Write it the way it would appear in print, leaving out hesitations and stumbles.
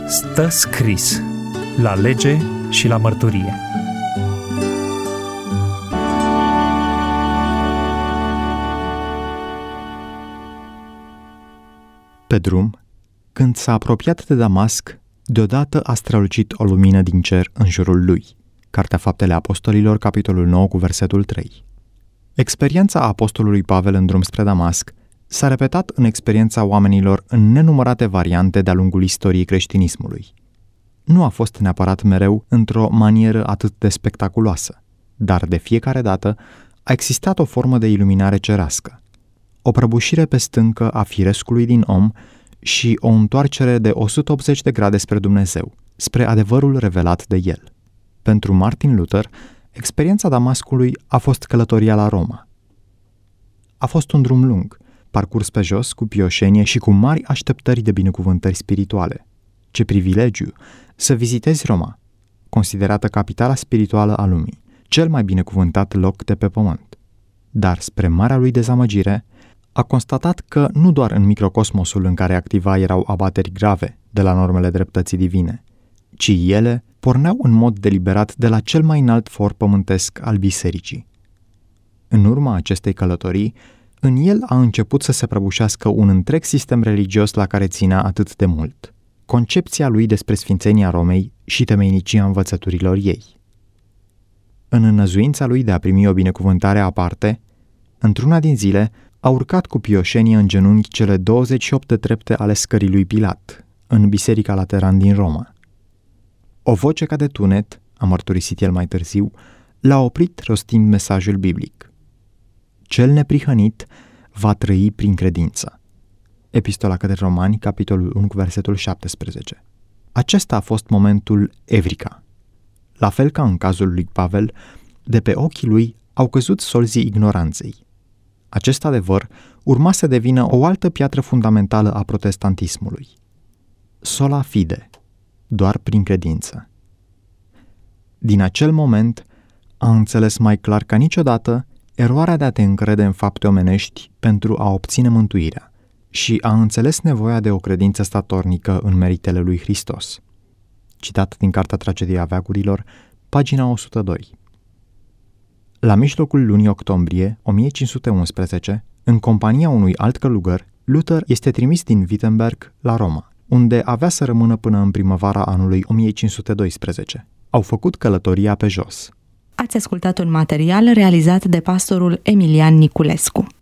Stă scris la lege și la mărturie. Pe drum, când s-a apropiat de Damasc, deodată a strălucit o lumină din cer în jurul lui. Cartea Faptele Apostolilor, capitolul 9, cu versetul 3. Experiența apostolului Pavel în drum spre Damasc s-a repetat în experiența oamenilor în nenumărate variante de-a lungul istoriei creștinismului. Nu a fost neapărat mereu într-o manieră atât de spectaculoasă, dar de fiecare dată a existat o formă de iluminare cerească, o prăbușire pe stâncă a firescului din om și o întoarcere de 180 de grade spre Dumnezeu, spre adevărul revelat de El. Pentru Martin Luther, experiența Damascului a fost călătoria la Roma. A fost un drum lung, parcurs pe jos, cu pioșenie și cu mari așteptări de binecuvântări spirituale. Ce privilegiu să vizitezi Roma, considerată capitala spirituală a lumii, cel mai binecuvântat loc de pe pământ. Dar, spre marea lui dezamăgire, a constatat că nu doar în microcosmosul în care activa erau abateri grave de la normele dreptății divine, ci ele porneau în mod deliberat de la cel mai înalt for pământesc al bisericii. În urma acestei călătorii, în el a început să se prăbușească un întreg sistem religios la care ținea atât de mult, concepția lui despre sfințenia Romei și temeinicia învățăturilor ei. În înăzuința lui de a primi o binecuvântare aparte, într-una din zile a urcat cu pioșenie în genunchi cele 28 de trepte ale scării lui Pilat, în Biserica Lateran din Roma. O voce ca de tunet, a mărturisit el mai târziu, l-a oprit rostind mesajul biblic. Cel neprihănit va trăi prin credință. Epistola către Romani, capitolul 1, versetul 17. Acesta a fost momentul Evrica. La fel ca în cazul lui Pavel, de pe ochii lui au căzut solzii ignoranței. Acest adevăr urma să devină o altă piatră fundamentală a protestantismului. Sola fide, doar prin credință. Din acel moment a înțeles mai clar ca niciodată eroarea de a te încrede în fapte omenești pentru a obține mântuirea și a înțeles nevoia de o credință statornică în meritele lui Hristos. Citat din Cartea Tragedia Veacurilor, pagina 102. La mijlocul lunii octombrie 1511, în compania unui alt călugăr, Luther este trimis din Wittenberg la Roma, unde avea să rămână până în primăvara anului 1512. Au făcut călătoria pe jos. Ați ascultat un material realizat de pastorul Emilian Niculescu.